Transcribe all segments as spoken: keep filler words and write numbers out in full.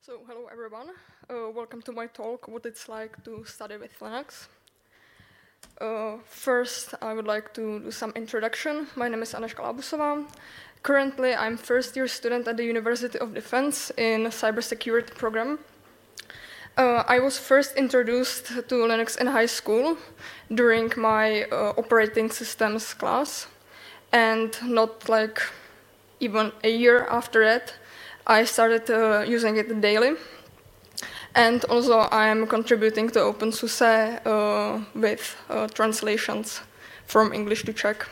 So, hello everyone. Uh, welcome to my talk, what it's like to study with Linux. Uh, first, I would like to do some introduction. My name is Aneška Labusová. Currently, I'm first year student at the University of Defense in cybersecurity program. Uh, I was first introduced to Linux in high school during my uh, operating systems class, and not like even a year after that, I started uh, using it daily. And also I am contributing to OpenSUSE uh, with uh, translations from English to Czech.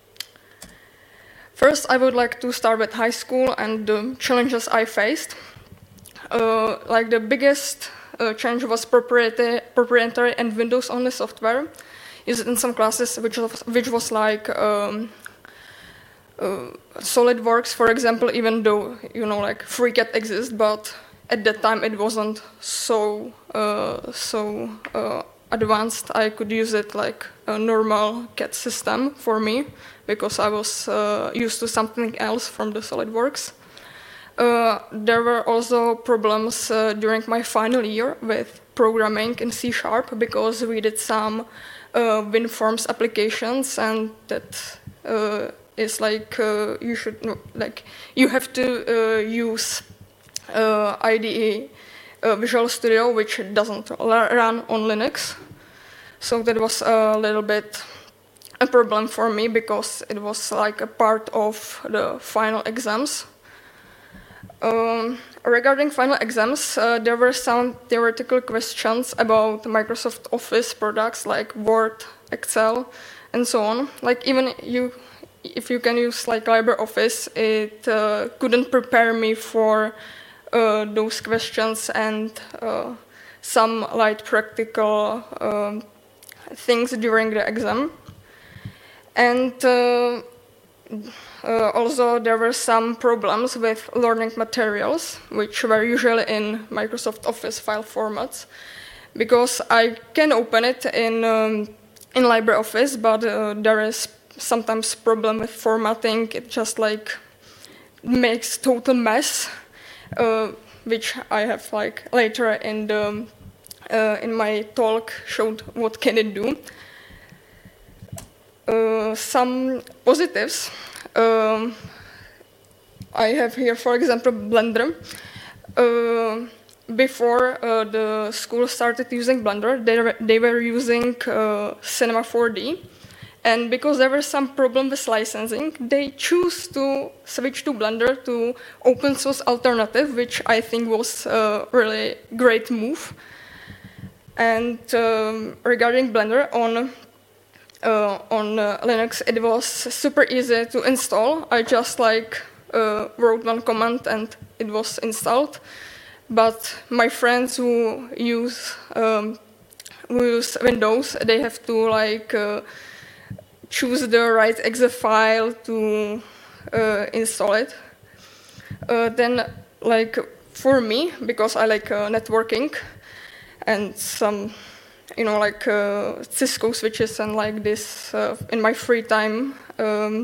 First, I would like to start with high school and the challenges I faced. Uh, like the biggest uh, change was proprietary, proprietary and Windows-only software used in some classes, which was, which was like um, Uh, SolidWorks, for example, even though, you know, like FreeCAD exists, but at that time it wasn't so uh, so uh, advanced. I could use it like a normal C A D system for me because I was uh, used to something else from the SolidWorks. Uh, there were also problems uh, during my final year with programming in C Sharp because we did some uh, WinForms applications, and that uh, is like uh, you should like you have to uh, use uh, I D E uh, Visual Studio, which doesn't run on Linux. So that was a little bit a problem for me because it was like a part of the final exams. Um, regarding final exams, uh, there were some theoretical questions about Microsoft Office products like Word, Excel, and so on. Like even you. If you can use like LibreOffice, it uh, couldn't prepare me for uh, those questions and uh, some light practical um, things during the exam. And uh, uh, also there were some problems with learning materials, which were usually in Microsoft Office file formats, because I can open it in, um, in LibreOffice, but uh, there is sometimes problem with formatting. It just like makes total mess, uh, which I have like later in the uh, in my talk showed what can it do. Uh, some positives. Um, I have here, for example, Blender. Uh, before uh, the school started using Blender, they were, they were using uh, Cinema four D. And because there was some problem with licensing, they choose to switch to Blender, to open source alternative, which I think was a really great move. And um, regarding Blender on uh, on uh, Linux, it was super easy to install. I just like uh, wrote one command and it was installed. But my friends who use um, who use Windows, they have to like uh, choose the right exe file to uh, install it. Uh, then, like for me, because I like uh, networking and some, you know, like uh, Cisco switches and like this uh, in my free time, um,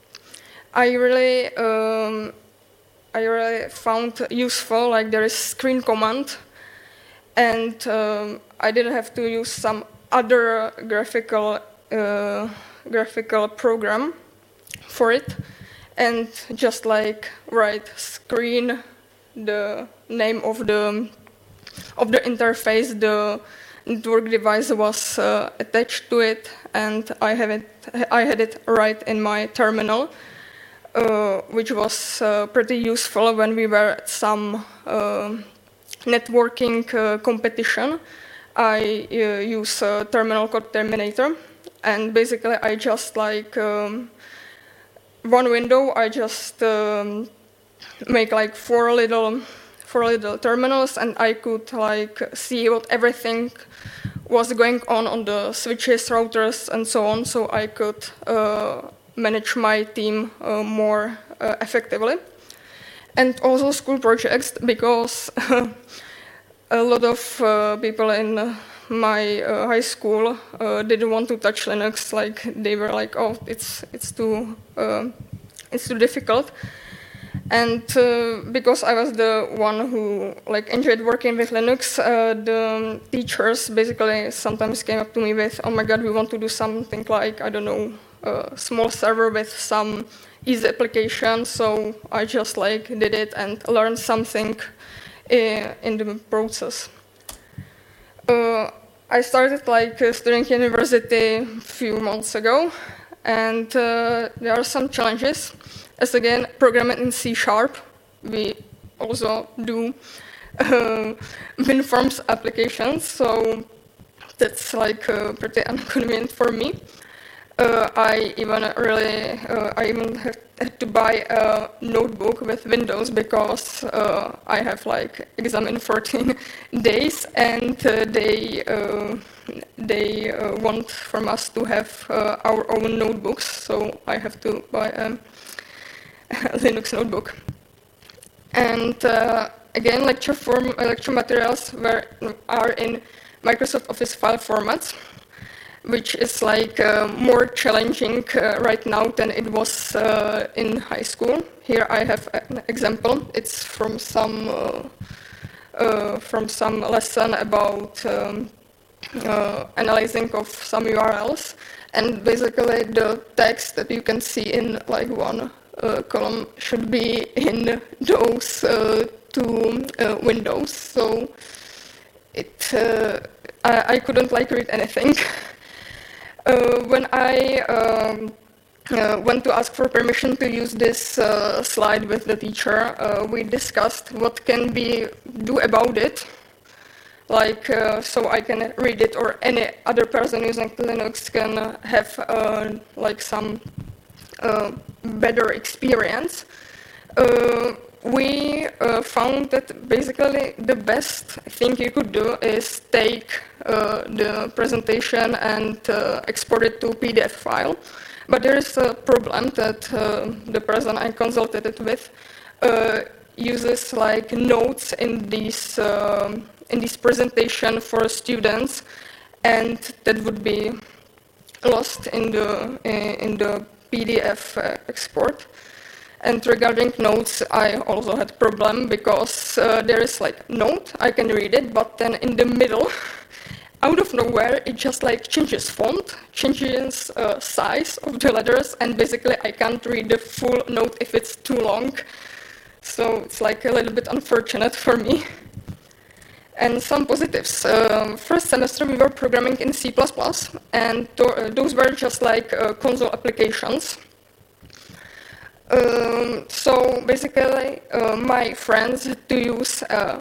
I really, um, I really found useful. Like there is screen command, and um, I didn't have to use some other graphical. Uh, graphical program for it, and just like write screen, the name of the of the interface, the network device was uh, attached to it, and I have it I had it right in my terminal, uh, which was uh, pretty useful when we were at some uh, networking uh, competition. I uh, use uh, terminal code terminator. And basically, I just like um, one window. I just um, make like four little, four little terminals, and I could like see what everything was going on on the switches, routers, and so on. So I could uh, manage my team uh, more uh, effectively, and also school projects, because a lot of uh, people in Uh, my uh, high school uh, didn't want to touch Linux. Like they were like, oh, it's it's too uh, it's too difficult. And uh, because I was the one who like enjoyed working with Linux, uh, the teachers basically sometimes came up to me with, "Oh my God, we want to do something like, I don't know, a small server with some easy application." So I just like did it and learned something uh, in the process. Uh, I started like uh, studying university a few months ago, and uh, there are some challenges. As again, programming in C sharp, we also do uh, WinForms applications, so that's like uh, pretty inconvenient for me. Uh, I even really, uh, I even had, had to buy a notebook with Windows because uh, I have like exam in fourteen days, and uh, they uh, they uh, want from us to have uh, our own notebooks, so I have to buy a Linux notebook. And uh, again, lecture form, lecture materials were are in Microsoft Office file formats, which is like uh, more challenging uh, right now than it was uh, in high school. Here I have an example. It's from some uh, uh, from some lesson about um, uh, analyzing of some U R Ls, and basically the text that you can see in like one uh, column should be in those uh, two uh, windows. So it uh, I, I couldn't like read anything. Uh, when I um, uh, went to ask for permission to use this uh, slide with the teacher, uh, we discussed what can be do about it, like uh, so I can read it, or any other person using Linux can have uh, like some uh, better experience. Uh, we uh, found that basically the best thing you could do is take uh, the presentation and uh, export it to P D F file. But there is a problem that uh, the person I consulted it with uh, uses like notes in these uh, in this presentation for students, and that would be lost in the in the P D F uh, export. And regarding notes, I also had a problem because uh, there is like note, I can read it, but then in the middle, out of nowhere, it just like changes font, changes uh, size of the letters, and basically I can't read the full note if it's too long. So it's like a little bit unfortunate for me. And some positives. Um, first semester we were programming in C plus plus, and th uh, those were just like uh, console applications. Um, so basically, uh, my friends had to use uh,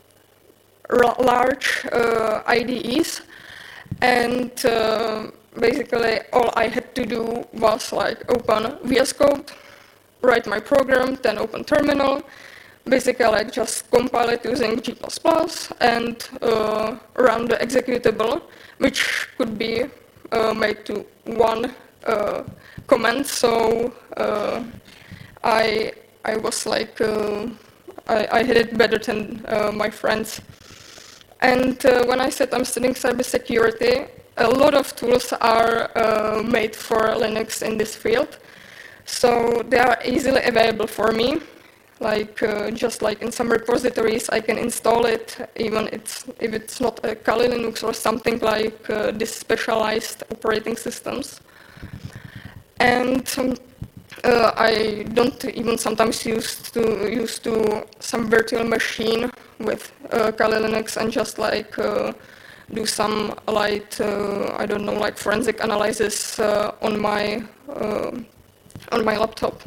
large uh, I D Es, and uh, basically all I had to do was like open V S Code, write my program, then open terminal, basically like just compile it using G plus plus, and uh, run the executable, which could be uh, made to one uh, command. So uh, I I was like uh, I, I had it better than uh, my friends. And uh, when I said I'm studying cybersecurity, a lot of tools are uh, made for Linux in this field, so they are easily available for me. Like uh, just like in some repositories, I can install it, even it's, if it's not a Kali Linux or something like uh, this specialized operating systems. And um, uh, I don't even sometimes use to use to some virtual machine with uh, Kali Linux and just like uh, do some light uh, I don't know like forensic analysis uh, on my uh, on my laptop.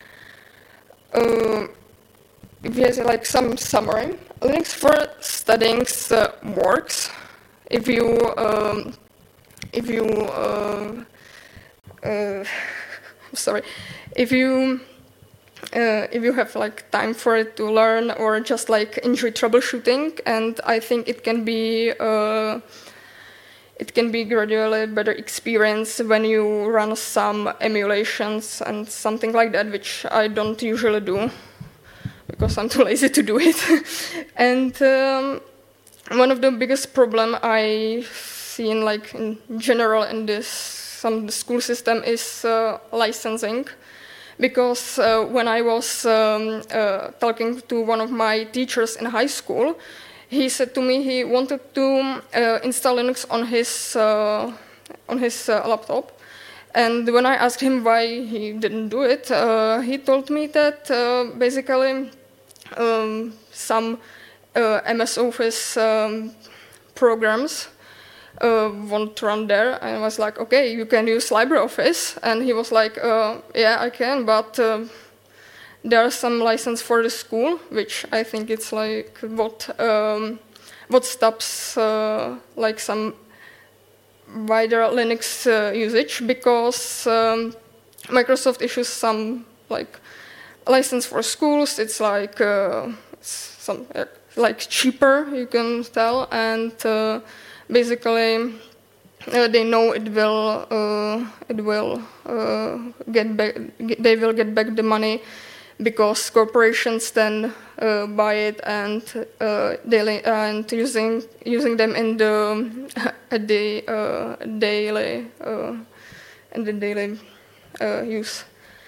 Uh, Here's like some summary. Linux for studying uh, works if you um, if you uh, uh, sorry if you uh, if you have like time for it to learn or just like enjoy troubleshooting, and I think it can be uh, it can be gradually better experience when you run some emulations and something like that, which I don't usually do, because I'm too lazy to do it. And um, one of the biggest problem I see in like in general in this some school system is uh, licensing, because uh, when I was um, uh, talking to one of my teachers in high school, he said to me he wanted to uh, install Linux on his uh, on his uh, laptop. And when I asked him why he didn't do it, uh, he told me that uh, basically um, some uh, M S Office um, programs uh, won't run there. And I was like, okay, you can use LibreOffice. And he was like, uh, yeah, I can, but uh, there's some license for the school, which I think it's like what um, what stops uh, like some wider Linux uh, usage, because um, Microsoft issues some like license for schools. It's like uh, some uh, like cheaper, you can tell, and uh, basically uh, they know it will uh, it will uh, get back. They will get back the money because corporations then uh, buy it and uh, daily and using using them in the uh, the uh, daily uh, in the daily uh, use.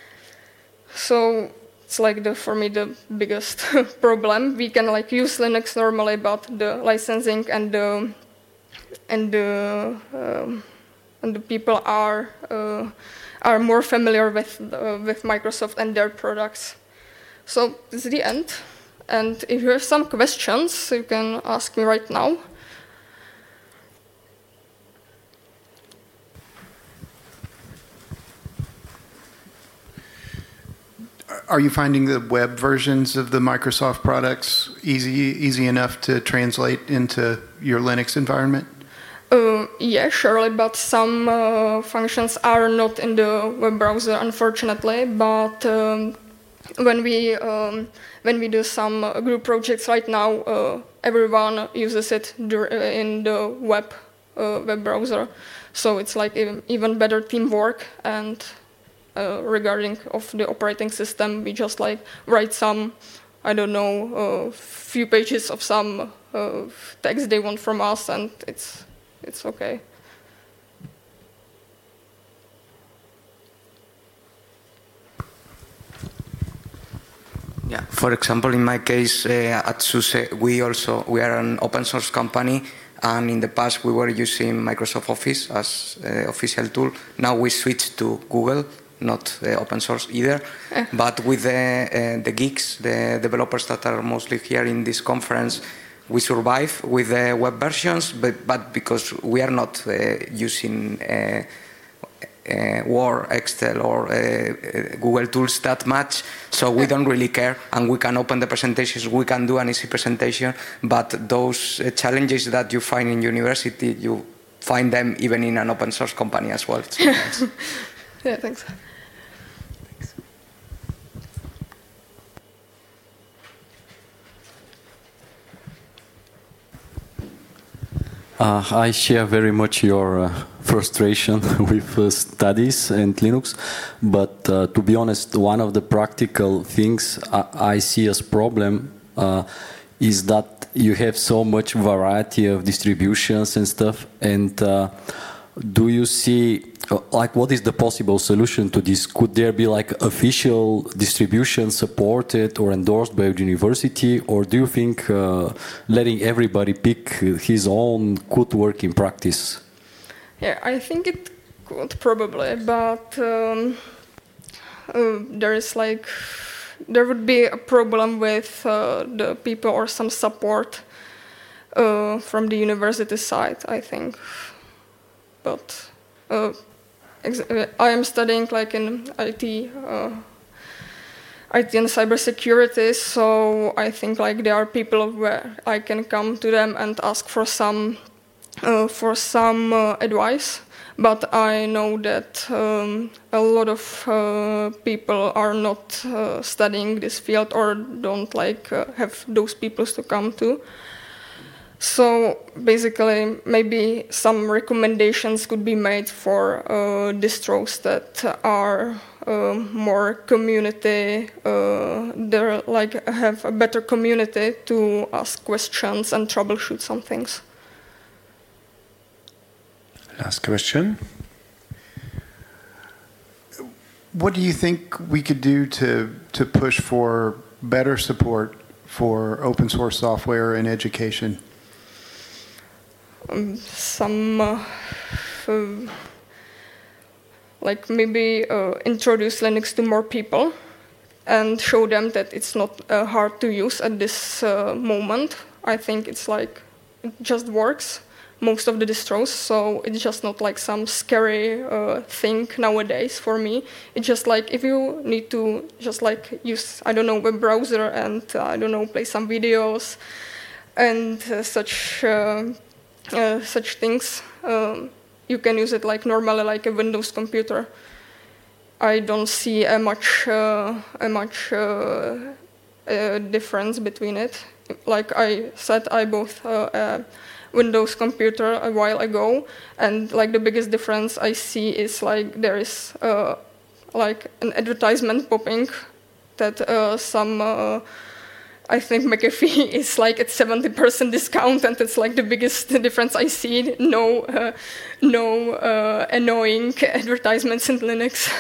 So it's like the for me the biggest problem. We can like use Linux normally, but the licensing and the and the um, and the people are uh, are more familiar with uh, with Microsoft and their products. So this is the end. And if you have some questions, you can ask me right now. Are you finding the web versions of the Microsoft products easy easy enough to translate into your Linux environment? Uh, yeah, surely, but some uh, functions are not in the web browser, unfortunately. But um, when we um, when we do some uh, group projects right now, uh, everyone uses it in the web uh, web browser, so it's like even, even better teamwork. And uh, regarding of the operating system, we just like write some, I don't know, a uh, few pages of some uh, text they want from us, and it's it's okay. Yeah. For example, in my case, uh, at SUSE, we also we are an open source company, and in the past we were using Microsoft Office as uh, official tool. Now we switched to Google, not uh, open source either. Uh. But with the uh, the geeks, the developers that are mostly here in this conference, we survive with the web versions, but but because we are not uh, using Uh, Uh, Word, Excel, or uh, uh, Google Tools that much, so we don't really care, and we can open the presentations, we can do an easy presentation, but those uh, challenges that you find in university, you find them even in an open source company as well. So yeah, thanks. Uh, I share very much your uh, frustration with uh, studies and Linux, but uh, to be honest, one of the practical things I, I see as problem uh, is that you have so much variety of distributions and stuff, and uh, do you see, uh, like, what is the possible solution to this? Could there be like official distribution supported or endorsed by the university, or do you think uh, letting everybody pick his own could work in practice? Yeah, I think it could probably, but um, uh, there is like, there would be a problem with uh, the people or some support uh, from the university side, I think. But uh, I am studying like in I T, uh, I T and cybersecurity, so I think like there are people where I can come to them and ask for some uh, for some uh, advice. But I know that um, a lot of uh, people are not uh, studying this field or don't like uh, have those people to come to. So basically, maybe some recommendations could be made for uh, distros that are uh, more community, uh, they're like have a better community to ask questions and troubleshoot some things. Last question. what do you think we could do to to push for better support for open source software in education? Um, some, uh, uh, like maybe uh, introduce Linux to more people and show them that it's not uh, hard to use at this uh, moment. I think it's like, it just works, most of the distros, so it's just not like some scary uh, thing nowadays for me. It's just like, if you need to just like use, I don't know, web browser and, uh, I don't know, play some videos and uh, such uh, uh, such things, um, you can use it like normally, like a Windows computer. I don't see a much uh, a much uh, uh, difference between it. Like I said, I bought uh, a Windows computer a while ago, and like the biggest difference I see is like there is uh, like an advertisement popping that uh, some uh, I think McAfee is like at seventy percent discount, and it's like the biggest difference I see. No, uh, no uh, annoying advertisements in Linux.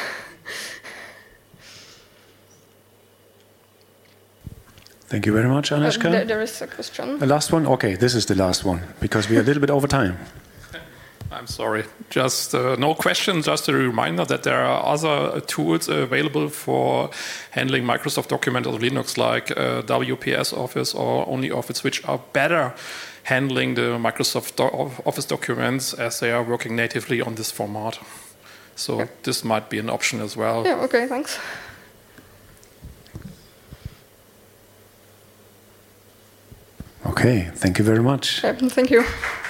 Thank you very much, Anežka. Uh, there, there is a question. The last one? Okay, this is the last one, because we are a little bit over time. I'm sorry. Just uh, no question, just a reminder that there are other tools available for handling Microsoft Document on Linux, like uh, W P S Office or OnlyOffice, which are better handling the Microsoft do Office documents as they are working natively on this format. So yeah. This might be an option as well. Yeah, okay, thanks. Okay, thank you very much. Yeah, thank you.